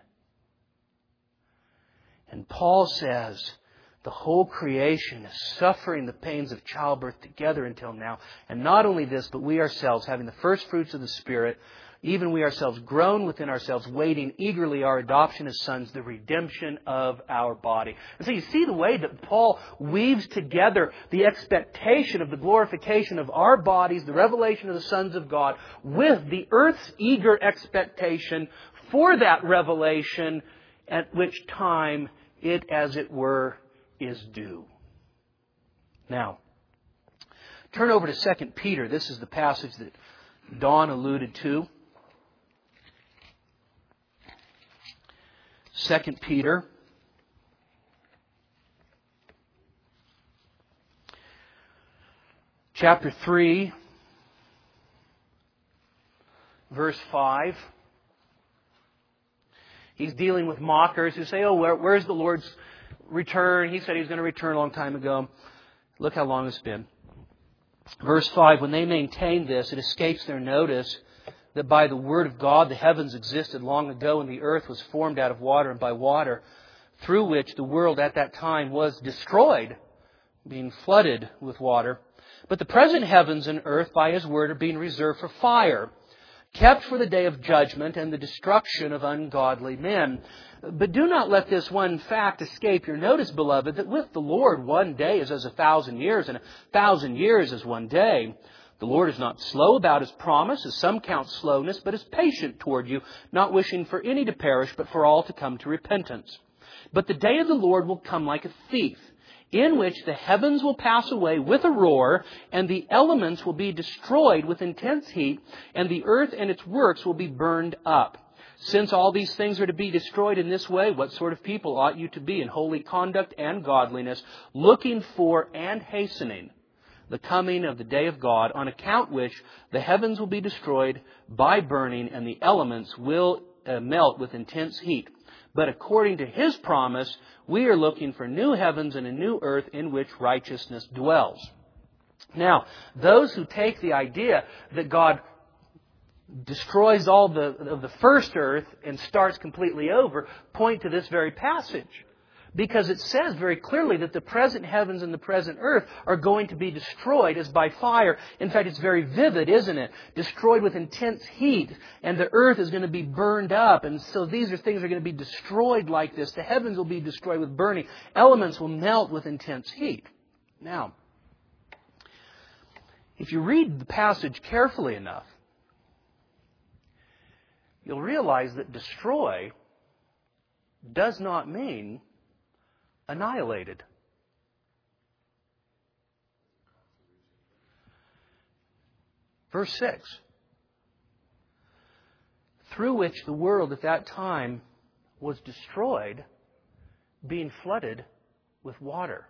And Paul says the whole creation is suffering the pains of childbirth together until now. And not only this, but we ourselves, having the first fruits of the Spirit, even we ourselves groan within ourselves, waiting eagerly our adoption as sons, the redemption of our body. And so you see the way that Paul weaves together the expectation of the glorification of our bodies, the revelation of the sons of God, with the earth's eager expectation for that revelation, at which time it, as it were, is due. Now, turn over to 2 Peter. This is the passage that Don alluded to. 2 Peter. Chapter 3, verse 5. He's dealing with mockers who say, oh, where's the Lord's return? He said he was going to return a long time ago. Look how long it's been. Verse 5, when they maintain this, it escapes their notice that by the word of God the heavens existed long ago and the earth was formed out of water and by water, through which the world at that time was destroyed, being flooded with water. But the present heavens and earth by His word are being reserved for fire, kept for the day of judgment and the destruction of ungodly men. But do not let this one fact escape your notice, beloved, that with the Lord 1 day is as 1,000 years, and 1,000 years as 1 day. The Lord is not slow about His promise, as some count slowness, but is patient toward you, not wishing for any to perish, but for all to come to repentance. But the day of the Lord will come like a thief, in which the heavens will pass away with a roar, and the elements will be destroyed with intense heat, and the earth and its works will be burned up. Since all these things are to be destroyed in this way, what sort of people ought you to be in holy conduct and godliness, looking for and hastening the coming of the day of God, on account which the heavens will be destroyed by burning, and the elements will melt with intense heat. But according to His promise, we are looking for new heavens and a new earth in which righteousness dwells. Now, those who take the idea that God destroys all of the first earth and starts completely over point to this very passage. Because it says very clearly that the present heavens and the present earth are going to be destroyed as by fire. In fact, it's very vivid, isn't it? Destroyed with intense heat. And the earth is going to be burned up. And so these are things that are going to be destroyed like this. The heavens will be destroyed with burning. Elements will melt with intense heat. Now, if you read the passage carefully enough, you'll realize that destroy does not mean annihilated. Verse 6. Through which the world at that time was destroyed, being flooded with water.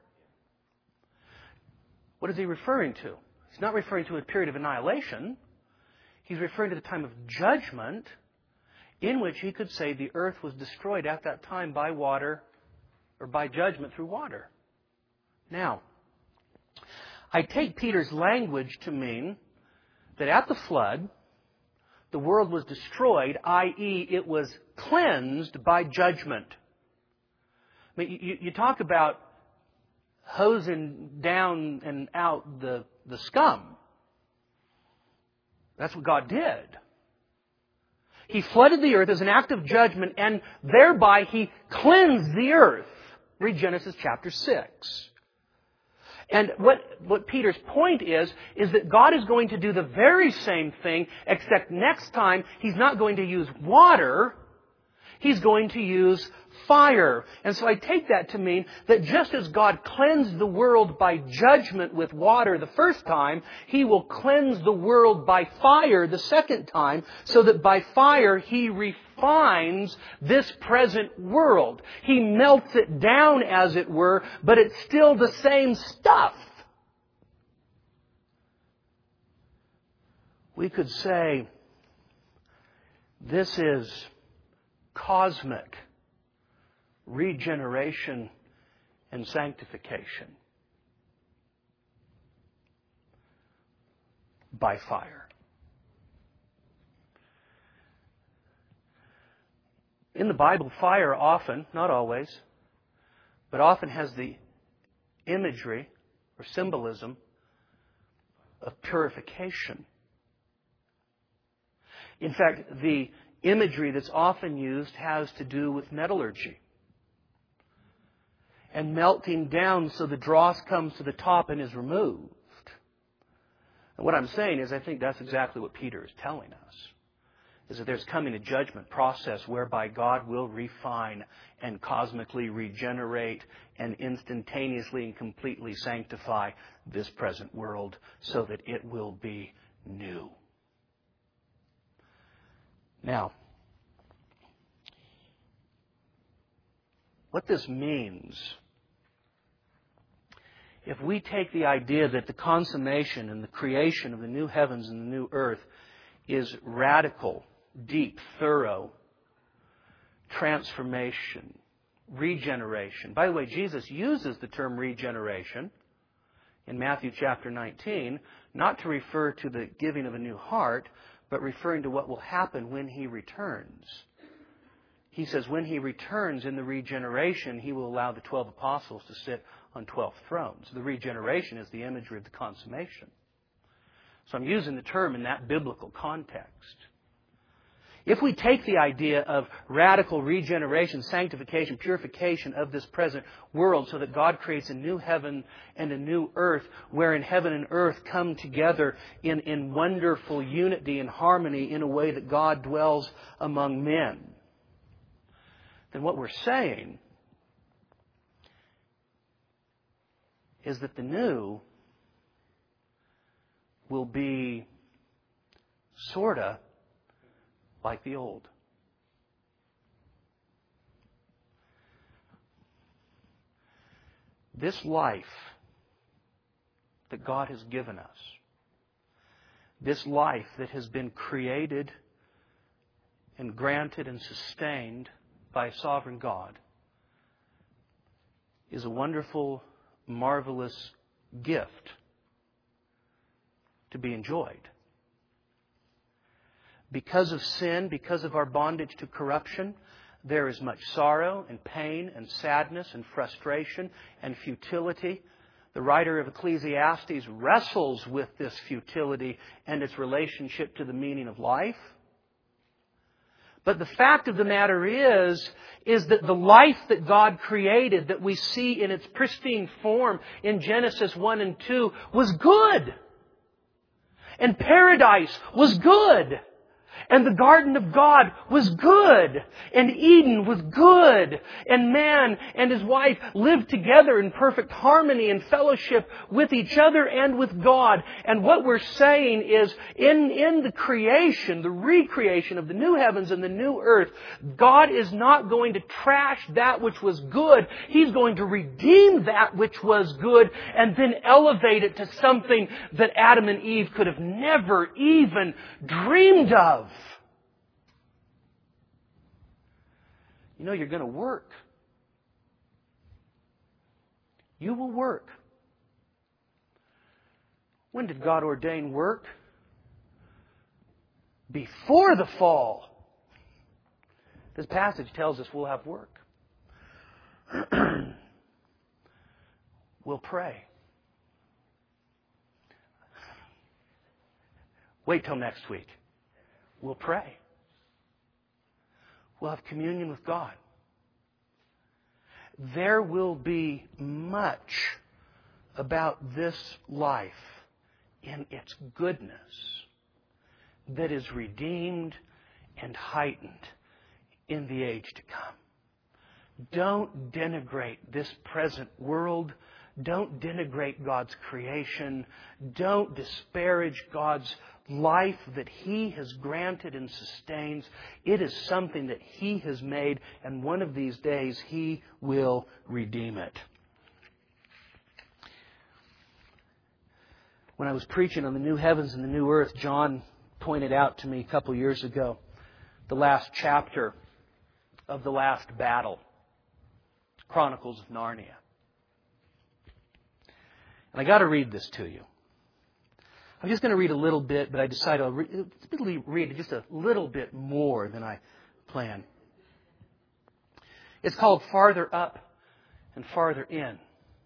What is he referring to? He's not referring to a period of annihilation. He's referring to the time of judgment, in which he could say the earth was destroyed at that time by water, or by judgment through water. Now, I take Peter's language to mean that at the flood, the world was destroyed, i.e., it was cleansed by judgment. I mean, you talk about hosing down and out the scum. That's what God did. He flooded the earth as an act of judgment, and thereby He cleansed the earth. Read Genesis chapter 6. And what Peter's point is that God is going to do the very same thing, except next time He's not going to use water. He's going to use fire. And so I take that to mean that just as God cleansed the world by judgment with water the first time, He will cleanse the world by fire the second time, so that by fire He refines this present world. He melts it down, as it were, but it's still the same stuff. We could say this is cosmic regeneration and sanctification by fire. In the Bible, fire often, not always, but often has the imagery or symbolism of purification. In fact, the imagery that's often used has to do with metallurgy and melting down so the dross comes to the top and is removed. And what I'm saying is I think that's exactly what Peter is telling us, is that there's coming a judgment process whereby God will refine and cosmically regenerate and instantaneously and completely sanctify this present world so that it will be new. Now, what this means, if we take the idea that the consummation and the creation of the new heavens and the new earth is radical, deep, thorough transformation, regeneration. By the way, Jesus uses the term regeneration in Matthew chapter 19, not to refer to the giving of a new heart, but referring to what will happen when He returns. He says when He returns in the regeneration, He will allow the 12 apostles to sit on 12 thrones. The regeneration is the imagery of the consummation. So I'm using the term in that biblical context. If we take the idea of radical regeneration, sanctification, purification of this present world so that God creates a new heaven and a new earth, wherein heaven and earth come together in wonderful unity and harmony in a way that God dwells among men, then what we're saying is that the new will be sorta like the old. This life that God has given us, this life that has been created and granted and sustained by a sovereign God, is a wonderful, marvelous gift to be enjoyed. Because of sin, because of our bondage to corruption, there is much sorrow and pain and sadness and frustration and futility. The writer of Ecclesiastes wrestles with this futility and its relationship to the meaning of life. But the fact of the matter is that the life that God created, that we see in its pristine form in Genesis 1 and 2, was good. And paradise was good. And the garden of God was good. And Eden was good. And man and his wife lived together in perfect harmony and fellowship with each other and with God. And what we're saying is, in the creation, the recreation of the new heavens and the new earth, God is not going to trash that which was good. He's going to redeem that which was good and then elevate it to something that Adam and Eve could have never even dreamed of. You know, you're going to work. You will work. When did God ordain work? Before the fall. This passage tells us we'll have work. We'll pray. Wait till next week. We'll pray. We'll have communion with God. There will be much about this life in its goodness that is redeemed and heightened in the age to come. Don't denigrate this present world. Don't denigrate God's creation. Don't disparage God's life that He has granted and sustains. It is something that He has made, and one of these days He will redeem it. When I was preaching on the new heavens and the new earth, John pointed out to me a couple years ago the last chapter of the last battle, Chronicles of Narnia. And I got to read this to you. I'm just going to read a little bit, but I decided I'll read just a little bit more than I planned. It's called Farther Up and Farther In.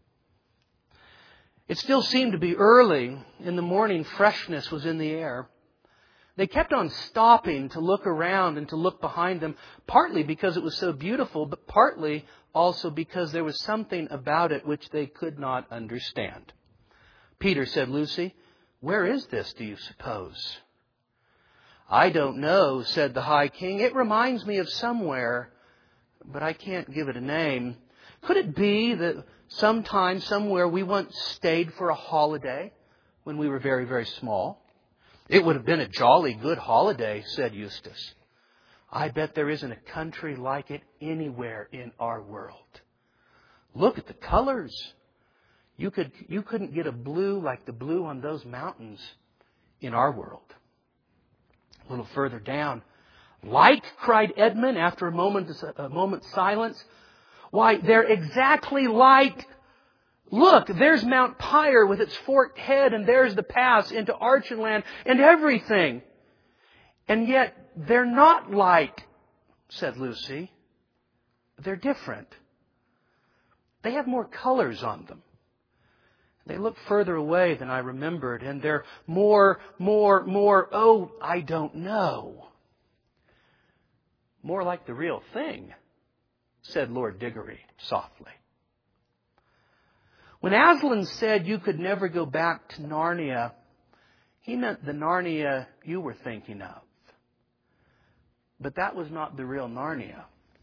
It still seemed to be early. In the morning, freshness was in the air. They kept on stopping to look around and to look behind them, partly because it was so beautiful, but partly also because there was something about it which they could not understand. Peter said, "Lucy, where is this, do you suppose?" "I don't know," said the High King. "It reminds me of somewhere, but I can't give it a name. Could it be that sometime, somewhere, we once stayed for a holiday when we were very, very small?" "It would have been a jolly good holiday," said Eustace. "I bet there isn't a country like it anywhere in our world. Look at the colors. You couldn't get a blue like the blue on those mountains in our world." A little further down, "Like?" cried Edmund after a moment's silence. "Why, they're exactly like. Look, there's Mount Pyre with its forked head, and there's the pass into Archenland and everything." "And yet they're not like," said Lucy. "They're different. They have more colors on them. They look further away than I remembered, and they're more, oh, I don't know. More like the real thing," said Lord Diggory softly. When Aslan said you could never go back to Narnia, he meant the Narnia you were thinking of. But that was not the real Narnia.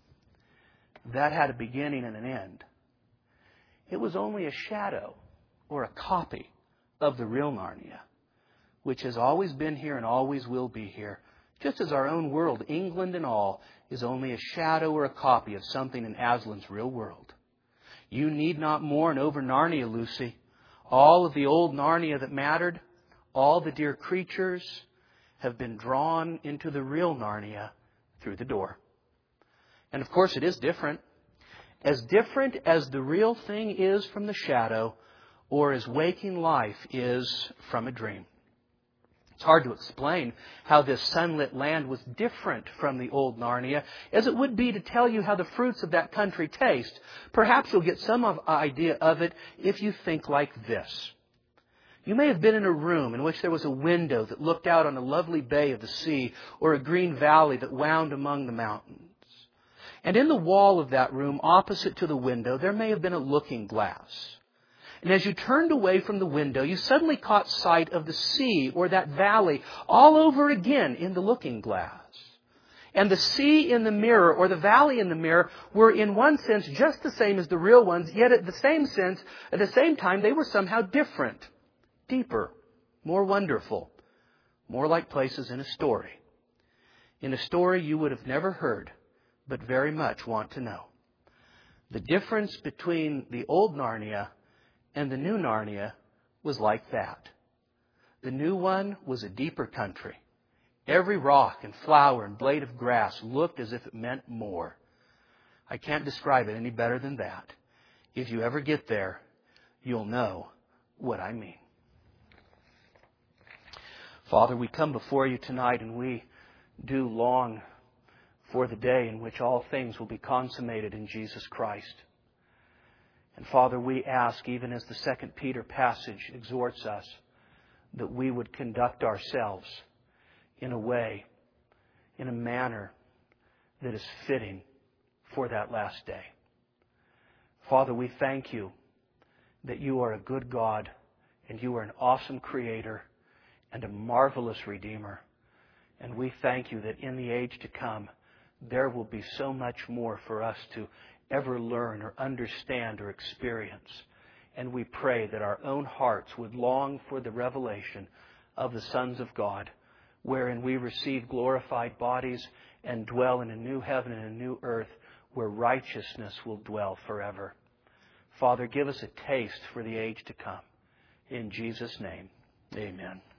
That had a beginning and an end. It was only a shadow or a copy of the real Narnia, which has always been here and always will be here, just as our own world, England and all, is only a shadow or a copy of something in Aslan's real world. You need not mourn over Narnia, Lucy. All of the old Narnia that mattered, all the dear creatures, have been drawn into the real Narnia through the door. And of course it is different. As different as the real thing is from the shadow, or as waking life is from a dream. It's hard to explain how this sunlit land was different from the old Narnia, as it would be to tell you how the fruits of that country taste. Perhaps you'll get some idea of it if you think like this. You may have been in a room in which there was a window that looked out on a lovely bay of the sea, or a green valley that wound among the mountains. And in the wall of that room, opposite to the window, there may have been a looking glass. And as you turned away from the window, you suddenly caught sight of the sea or that valley all over again in the looking glass. And the sea in the mirror or the valley in the mirror were in one sense just the same as the real ones, yet at the same time, they were somehow different, deeper, more wonderful, more like places in a story. In a story you would have never heard, but very much want to know. The difference between the old Narnia and the new Narnia was like that. The new one was a deeper country. Every rock and flower and blade of grass looked as if it meant more. I can't describe it any better than that. If you ever get there, you'll know what I mean. Father, we come before you tonight, and we do long for the day in which all things will be consummated in Jesus Christ. And Father, we ask, even as the 2 Peter passage exhorts us, that we would conduct ourselves in a way, in a manner that is fitting for that last day. Father, we thank you that you are a good God, and you are an awesome Creator and a marvelous Redeemer. And we thank you that in the age to come, there will be so much more for us to ever learn or understand or experience. And we pray that our own hearts would long for the revelation of the sons of God, wherein we receive glorified bodies and dwell in a new heaven and a new earth where righteousness will dwell forever. Father, give us a taste for the age to come. In Jesus' name, amen.